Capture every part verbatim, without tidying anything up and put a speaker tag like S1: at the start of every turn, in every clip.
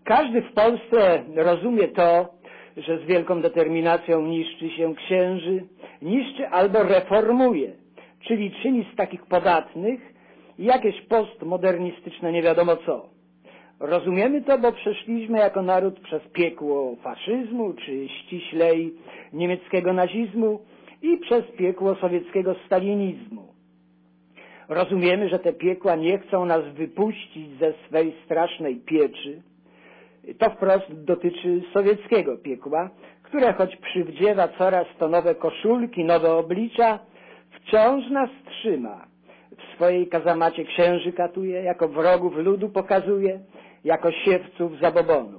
S1: Każdy w Polsce rozumie to, że z wielką determinacją niszczy się księży, niszczy albo reformuje, czyli czyni z takich podatnych jakieś postmodernistyczne nie wiadomo co. Rozumiemy to, bo przeszliśmy jako naród przez piekło faszyzmu, czy ściślej niemieckiego nazizmu i przez piekło sowieckiego stalinizmu. Rozumiemy, że te piekła nie chcą nas wypuścić ze swej strasznej pieczy. To wprost dotyczy sowieckiego piekła, które choć przywdziewa coraz to nowe koszulki, nowe oblicza, wciąż nas trzyma. W swojej kazamacie księży katuje, jako wrogów ludu pokazuje, jako siewców zabobonu.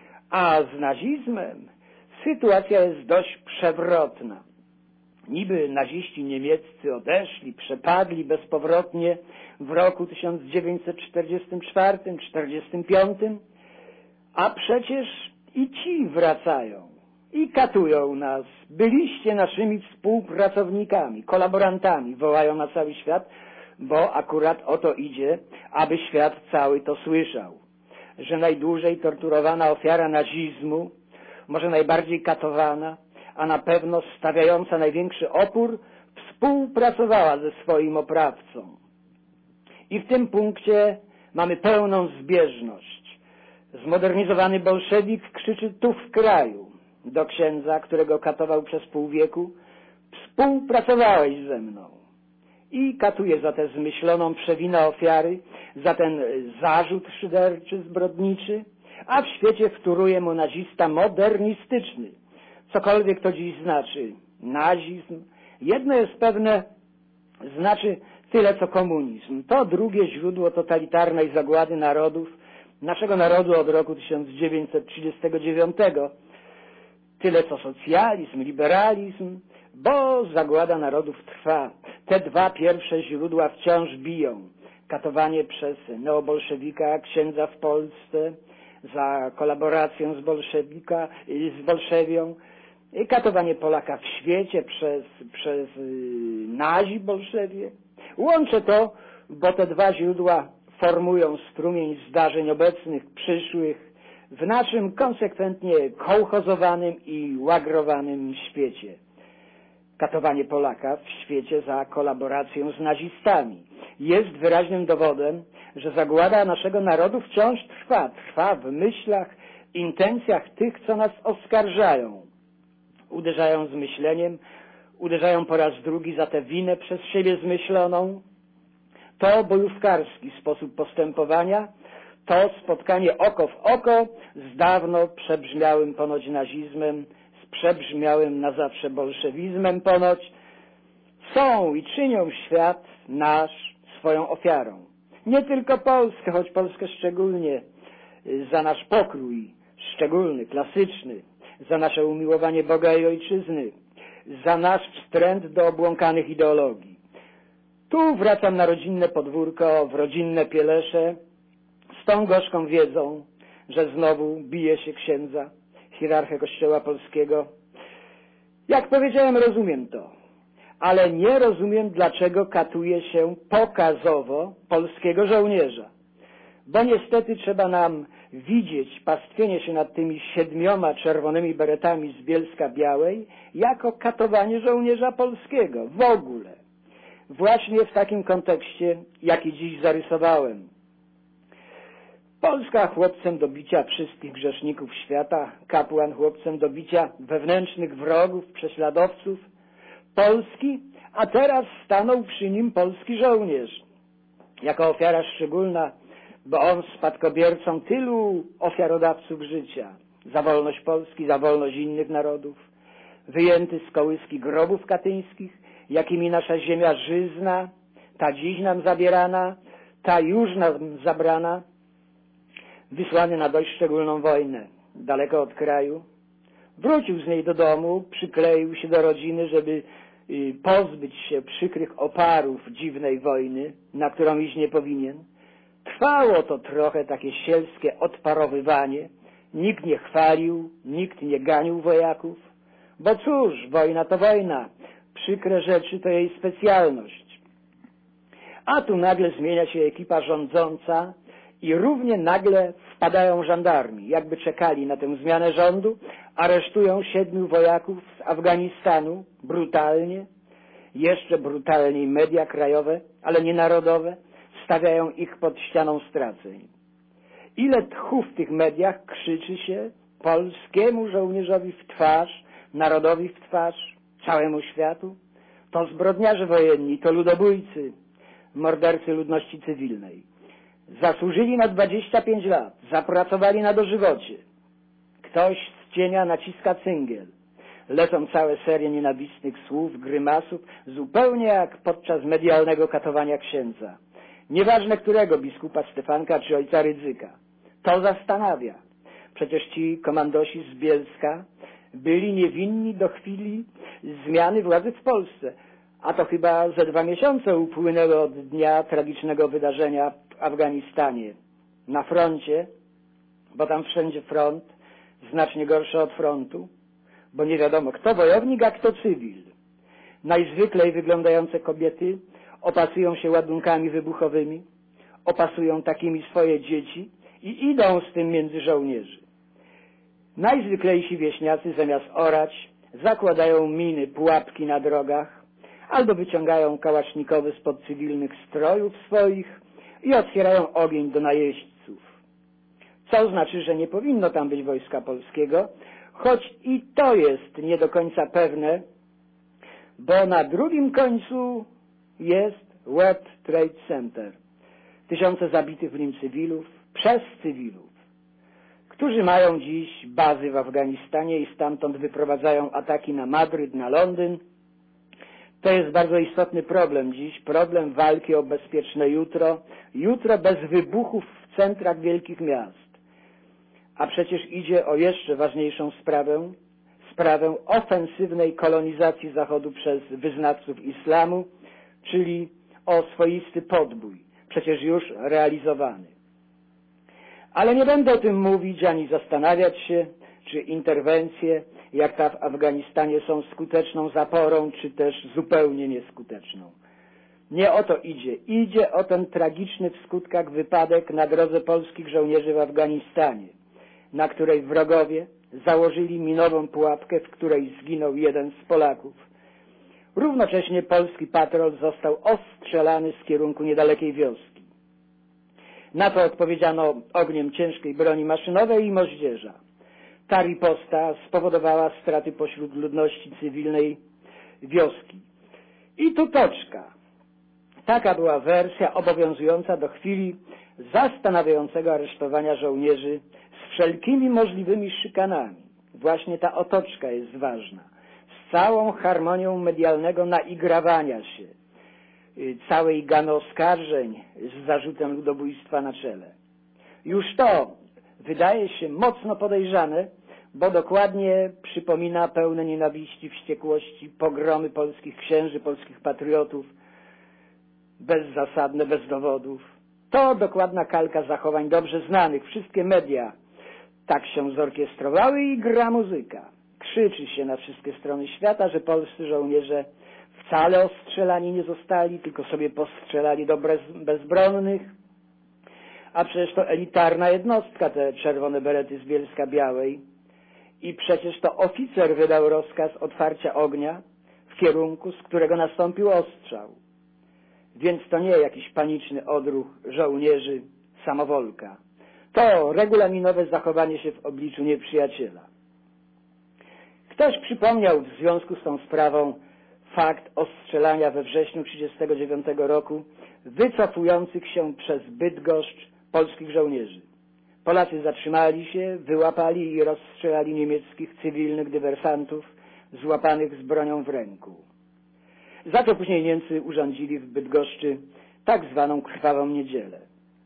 S1: A z nazizmem sytuacja jest dość przewrotna. Niby naziści niemieccy odeszli, przepadli bezpowrotnie w roku tysiąc dziewięćset czterdziestym czwartym czterdziestym piątym, a przecież i ci wracają i katują nas. Byliście naszymi współpracownikami, kolaborantami, wołają na cały świat, bo akurat o to idzie, aby świat cały to słyszał, że najdłużej torturowana ofiara nazizmu, może najbardziej katowana, a na pewno stawiająca największy opór, współpracowała ze swoim oprawcą. I w tym punkcie mamy pełną zbieżność. Zmodernizowany bolszewik krzyczy tu w kraju do księdza, którego katował przez pół wieku: współpracowałeś ze mną. I katuje za tę zmyśloną przewinę ofiary, za ten zarzut szyderczy, zbrodniczy, a w świecie wtóruje mu nazista modernistyczny. Cokolwiek to dziś znaczy nazizm, jedno jest pewne, znaczy tyle co komunizm. To drugie źródło totalitarnej zagłady narodów, naszego narodu od roku tysiąc dziewięćset trzydziestego dziewiątego. Tyle co socjalizm, liberalizm, bo zagłada narodów trwa. Te dwa pierwsze źródła wciąż biją. Katowanie przez neobolszewika księdza w Polsce za kolaborację z bolszewika, z bolszewią, katowanie Polaka w świecie przez, przez nazi bolszewie. Łączę to, bo te dwa źródła formują strumień zdarzeń obecnych, przyszłych w naszym konsekwentnie kołchozowanym i łagrowanym świecie. Katowanie Polaka w świecie za kolaborację z nazistami jest wyraźnym dowodem, że zagłada naszego narodu wciąż trwa, trwa w myślach, intencjach tych, co nas oskarżają. Uderzają z myśleniem, uderzają po raz drugi za tę winę przez siebie zmyśloną. To bojówkarski sposób postępowania, to spotkanie oko w oko z dawno przebrzmiałym ponoć nazizmem, z przebrzmiałym na zawsze bolszewizmem ponoć, są i czynią świat nasz swoją ofiarą. Nie tylko Polskę, choć Polskę szczególnie, za nasz pokrój szczególny, klasyczny, za nasze umiłowanie Boga i Ojczyzny, za nasz wstręt do obłąkanych ideologii. Tu wracam na rodzinne podwórko, w rodzinne Pielesze, z tą gorzką wiedzą, że znowu bije się księdza, hierarchę Kościoła Polskiego. Jak powiedziałem, rozumiem to, ale nie rozumiem, dlaczego katuje się pokazowo polskiego żołnierza. Bo niestety trzeba nam widzieć pastwienie się nad tymi siedmioma czerwonymi beretami z Bielska Białej jako katowanie żołnierza polskiego w ogóle. Właśnie w takim kontekście, jaki dziś zarysowałem. Polska chłopcem do bicia wszystkich grzeszników świata, kapłan chłopcem do bicia wewnętrznych wrogów, prześladowców Polski, a teraz stanął przy nim polski żołnierz. Jako ofiara szczególna, bo on spadkobiercą tylu ofiarodawców życia za wolność Polski, za wolność innych narodów, wyjęty z kołyski grobów katyńskich, jakimi nasza ziemia żyzna, ta dziś nam zabierana, ta już nam zabrana, wysłany na dość szczególną wojnę, daleko od kraju, wrócił z niej do domu, przykleił się do rodziny, żeby pozbyć się przykrych oparów dziwnej wojny, na którą iść nie powinien. Trwało to trochę takie sielskie odparowywanie, nikt nie chwalił, nikt nie ganił wojaków, bo cóż, wojna to wojna, przykre rzeczy to jej specjalność. A tu nagle zmienia się ekipa rządząca i równie nagle wpadają żandarmi, jakby czekali na tę zmianę rządu, aresztują siedmiu wojaków z Afganistanu brutalnie, jeszcze brutalniej media krajowe, ale nie narodowe, stawiają ich pod ścianą straceń. Ile tchu w tych mediach krzyczy się polskiemu żołnierzowi w twarz, narodowi w twarz, całemu światu? To zbrodniarze wojenni, to ludobójcy, mordercy ludności cywilnej. Zasłużyli na dwadzieścia pięć lat, zapracowali na dożywocie. Ktoś z cienia naciska cyngiel. Lecą całe serie nienawistnych słów, grymasów, zupełnie jak podczas medialnego katowania księdza. Nieważne którego, biskupa Stefanka czy ojca Rydzyka. To zastanawia. Przecież ci komandosi z Bielska byli niewinni do chwili zmiany władzy w Polsce. A to chyba ze dwa miesiące upłynęły od dnia tragicznego wydarzenia w Afganistanie. Na froncie, bo tam wszędzie front, znacznie gorszy od frontu, bo nie wiadomo kto wojownik, a kto cywil. Najzwyklej wyglądające kobiety opasują się ładunkami wybuchowymi, opasują takimi swoje dzieci i idą z tym między żołnierzy. Najzwyklejsi wieśniacy zamiast orać zakładają miny, pułapki na drogach albo wyciągają kałasznikowy spod cywilnych strojów swoich i otwierają ogień do najeźdźców. Co znaczy, że nie powinno tam być wojska polskiego, choć i to jest nie do końca pewne, bo na drugim końcu jest World Trade Center. Tysiące zabitych w nim cywilów, przez cywilów, którzy mają dziś bazy w Afganistanie i stamtąd wyprowadzają ataki na Madryt, na Londyn. To jest bardzo istotny problem dziś, problem walki o bezpieczne jutro, jutro bez wybuchów w centrach wielkich miast. A przecież idzie o jeszcze ważniejszą sprawę, sprawę ofensywnej kolonizacji Zachodu przez wyznawców islamu, czyli o swoisty podbój, przecież już realizowany. Ale nie będę o tym mówić, ani zastanawiać się, czy interwencje, jak ta w Afganistanie, są skuteczną zaporą, czy też zupełnie nieskuteczną. Nie o to idzie. Idzie o ten tragiczny w skutkach wypadek na drodze polskich żołnierzy w Afganistanie, na której wrogowie założyli minową pułapkę, w której zginął jeden z Polaków. Równocześnie polski patrol został ostrzelany z kierunku niedalekiej wioski. Na to odpowiedziano ogniem ciężkiej broni maszynowej i moździerza. Ta riposta spowodowała straty pośród ludności cywilnej wioski. I tu toczka. Taka była wersja obowiązująca do chwili zastanawiającego aresztowania żołnierzy z wszelkimi możliwymi szykanami. Właśnie ta otoczka jest ważna. Z całą harmonią medialnego naigrawania się, całej gamy oskarżeń z zarzutem ludobójstwa na czele. Już to wydaje się mocno podejrzane, bo dokładnie przypomina pełne nienawiści, wściekłości, pogromy polskich księży, polskich patriotów, bezzasadne, bez dowodów. To dokładna kalka zachowań dobrze znanych. Wszystkie media tak się zorkiestrowały i gra muzyka. Krzyczy się na wszystkie strony świata, że polscy żołnierze wcale ostrzelani nie zostali, tylko sobie postrzelali do bezbronnych. A przecież to elitarna jednostka, te czerwone berety z Bielska Białej. I przecież to oficer wydał rozkaz otwarcia ognia w kierunku, z którego nastąpił ostrzał. Więc to nie jakiś paniczny odruch żołnierzy, samowolka. To regulaminowe zachowanie się w obliczu nieprzyjaciela. Ktoś przypomniał w związku z tą sprawą fakt ostrzelania we wrześniu tysiąc dziewięćset trzydziestego dziewiątego roku wycofujących się przez Bydgoszcz polskich żołnierzy. Polacy zatrzymali się, wyłapali i rozstrzelali niemieckich cywilnych dywersantów złapanych z bronią w ręku. Za to później Niemcy urządzili w Bydgoszczy tak zwaną krwawą niedzielę.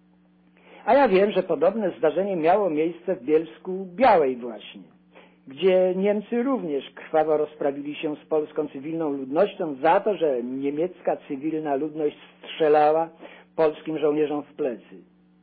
S1: A ja wiem, że podobne zdarzenie miało miejsce w Bielsku Białej właśnie, gdzie Niemcy również krwawo rozprawili się z polską cywilną ludnością za to, że niemiecka cywilna ludność strzelała polskim żołnierzom w plecy.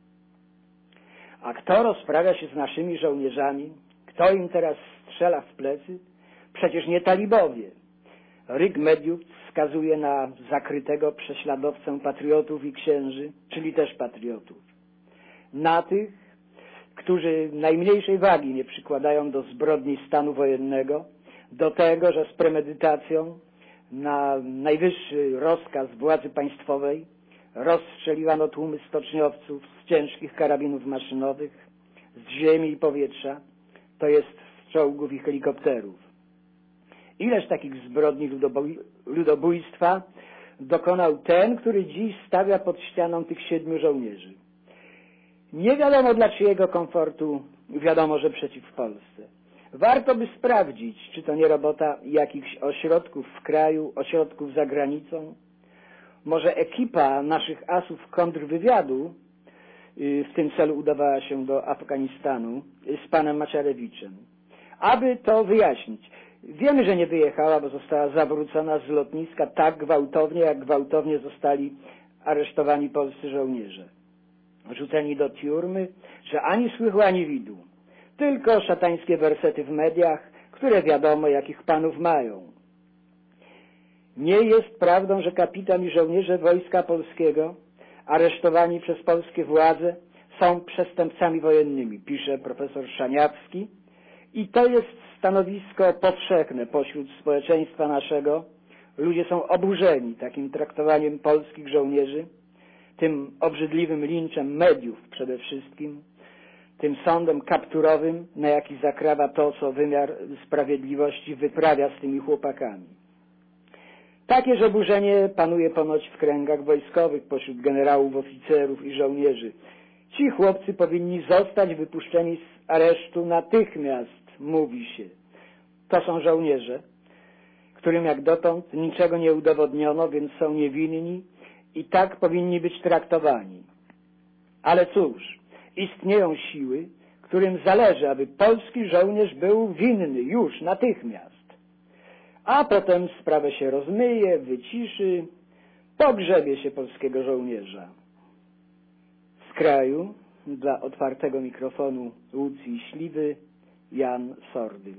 S1: A kto rozprawia się z naszymi żołnierzami? Kto im teraz strzela w plecy? Przecież nie talibowie. Ryk mediów wskazuje na zakrytego prześladowcę patriotów i księży, czyli też patriotów. Na tych, którzy najmniejszej wagi nie przykładają do zbrodni stanu wojennego, do tego, że z premedytacją na najwyższy rozkaz władzy państwowej rozstrzeliwano tłumy stoczniowców z ciężkich karabinów maszynowych, z ziemi i powietrza, to jest z czołgów i helikopterów. Ileż takich zbrodni ludobójstwa dokonał ten, który dziś stawia pod ścianą tych siedmiu żołnierzy. Nie wiadomo dla czyjego komfortu, wiadomo, że przeciw Polsce. Warto by sprawdzić, czy to nie robota jakichś ośrodków w kraju, ośrodków za granicą. Może ekipa naszych asów kontrwywiadu w tym celu udawała się do Afganistanu z panem Maczarewiczem. Aby to wyjaśnić. Wiemy, że nie wyjechała, bo została zawrócona z lotniska tak gwałtownie, jak gwałtownie zostali aresztowani polscy żołnierze. Rzuceni do tiurmy, że ani słychu, ani widu. Tylko szatańskie wersety w mediach, które wiadomo, jakich panów mają. Nie jest prawdą, że kapitan i żołnierze Wojska Polskiego aresztowani przez polskie władze są przestępcami wojennymi, pisze profesor Szaniawski. I to jest stanowisko powszechne pośród społeczeństwa naszego. Ludzie są oburzeni takim traktowaniem polskich żołnierzy, tym obrzydliwym linczem mediów przede wszystkim, tym sądem kapturowym, na jaki zakrawa to, co wymiar sprawiedliwości wyprawia z tymi chłopakami. Takież oburzenie panuje ponoć w kręgach wojskowych, pośród generałów, oficerów i żołnierzy. Ci chłopcy powinni zostać wypuszczeni z aresztu natychmiast, mówi się. To są żołnierze, którym jak dotąd niczego nie udowodniono, więc są niewinni i tak powinni być traktowani. Ale cóż, istnieją siły, którym zależy, aby polski żołnierz był winny już natychmiast. A potem sprawę się rozmyje, wyciszy, pogrzebie się polskiego żołnierza. Z kraju dla otwartego mikrofonu Łucji Śliwy Jan Sordyl.